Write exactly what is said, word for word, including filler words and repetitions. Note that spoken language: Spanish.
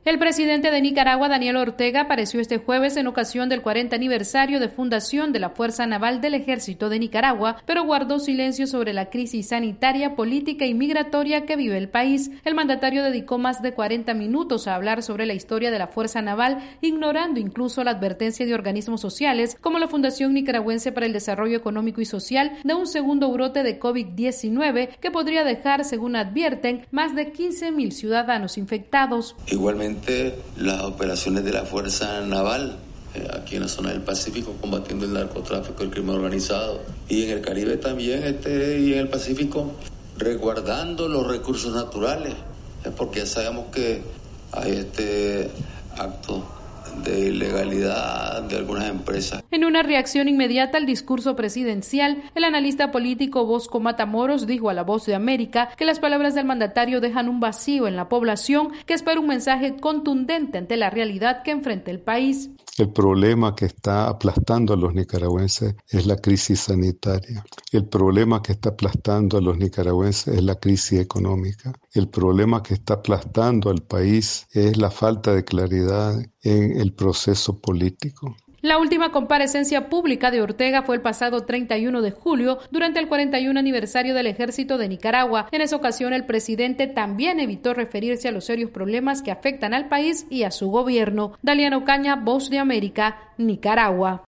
El presidente de Nicaragua, Daniel Ortega, apareció este jueves en ocasión del cuarenta aniversario de fundación de la Fuerza Naval del Ejército de Nicaragua, pero guardó silencio sobre la crisis sanitaria, política y migratoria que vive el país. El mandatario dedicó más de cuarenta minutos a hablar sobre la historia de la Fuerza Naval, ignorando incluso la advertencia de organismos sociales como la Fundación Nicaragüense para el Desarrollo Económico y Social de un segundo brote de COVID diecinueve que podría dejar, según advierten, más de quince mil ciudadanos infectados. Igualmente, las operaciones de la Fuerza Naval eh, aquí en la zona del Pacífico combatiendo el narcotráfico y el crimen organizado, y en el Caribe también este, y en el Pacífico resguardando los recursos naturales, eh, porque ya sabemos que hay este acto de ilegalidad de algunas empresas. En una reacción inmediata al discurso presidencial, el analista político Bosco Matamoros dijo a La Voz de América que las palabras del mandatario dejan un vacío en la población que espera un mensaje contundente ante la realidad que enfrenta el país. El problema que está aplastando a los nicaragüenses es la crisis sanitaria. El problema que está aplastando a los nicaragüenses es la crisis económica. El problema que está aplastando al país es la falta de claridad en el proceso político. La última comparecencia pública de Ortega fue el pasado treinta y uno de julio, durante el cuarenta y uno aniversario del Ejército de Nicaragua. En esa ocasión, el presidente también evitó referirse a los serios problemas que afectan al país y a su gobierno. Daliana Ocaña, Voz de América, Nicaragua.